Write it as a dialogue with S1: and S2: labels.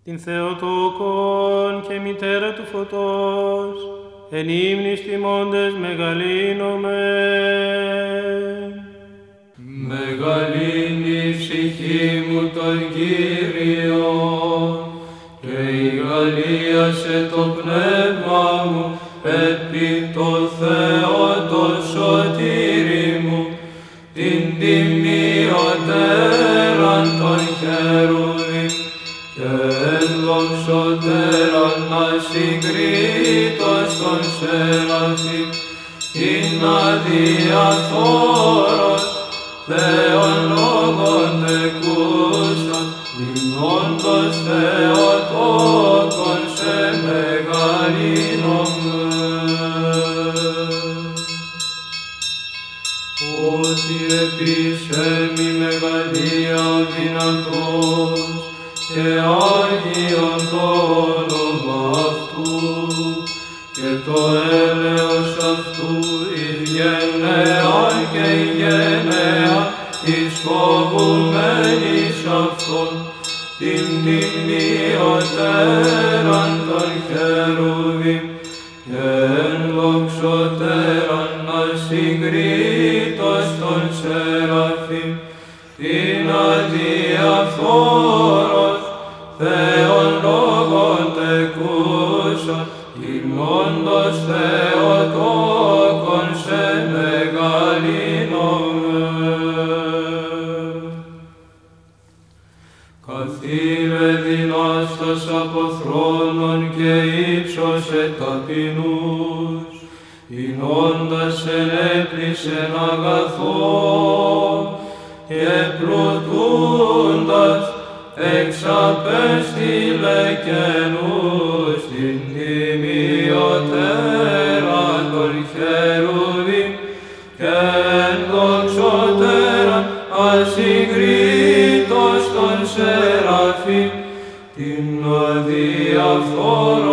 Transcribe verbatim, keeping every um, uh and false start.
S1: την Θεοτόκον και μητέρα του φωτός, εν ύμνης τιμώντες μεγαλύνομαι.
S2: Μεγαλύνει η ψυχή μου τον Κύριο και ηγαλίασε το πνεύμα μου επί το Θεό το σωτήρι μου, την τιμιωτέραν των χερουβίμ και ενδοξωτέραν ασυγκρίτως των σεραφείμ, την αδιαφόρος Θεόν λόγον τεκούσαν, λιμνώντος Θεοτόκον σε μεγαλύνομαι. Ότι επίσεμι μεγαλεία ο δυνατός και Άγιον το όνομα αυτού και το έλεος αυτού εις γενναία και η γενναία της φοβουμένης αυτόν, την τιμιωτέραν των χερουβίμ και ενδοξωτέραν ασυγκρίτως των σεραφείμ, την αδιαφόρος Θεόν λόγον τεκούσαν, τιμώντος Θεοτόκον σε μεγαλύνομαι. Καθήρε δυνάστας από θρόνων και ύψωσε ταπεινούς, εινώντας ενέπλησεν αγαθόν και πλουτούντας εξαπέστειλε καινούς, την τιμιωτέρα των χερουβίμ και ενδοξωτέρα ασυγκρίτως των σεραφείμ, την αδιαφόρον